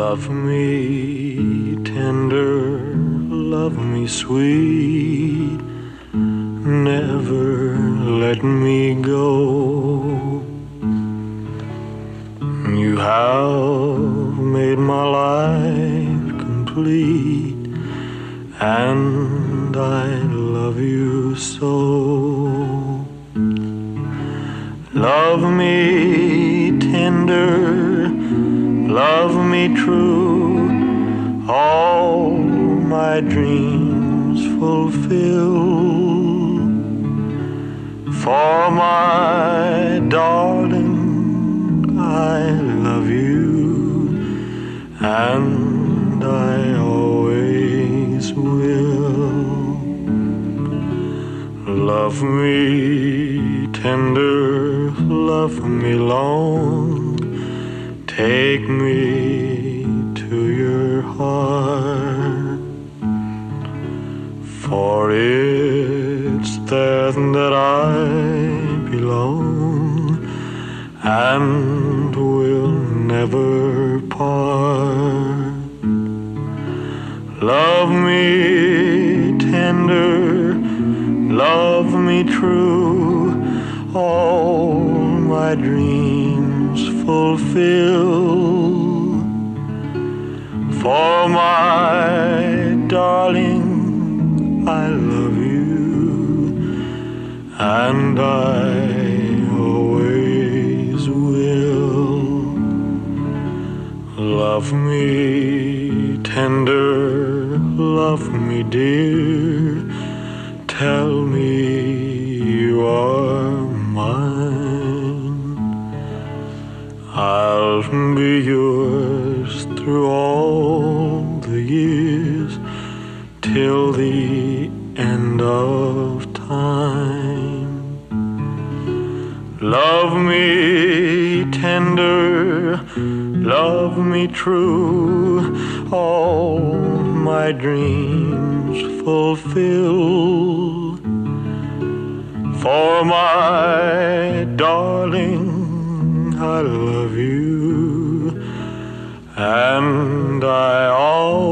Love me tender, love me sweet, never let me go. You have made my life complete, and I love you so. Love me tender, love me true, all my dreams fulfill. For my darling, I love you, and I always will. Love me tender, love me long, take me to your heart, for it's there that I belong and will never part. Love me tender, love me true, all my dreams fulfill. For my darling, I love you, and I always will. Love me tender, love me dear, tell me you are mine. I'll be yours through all the years, till the end of time. Love me tender, love me true, all my dreams fulfill. For my darling, I love you, and I always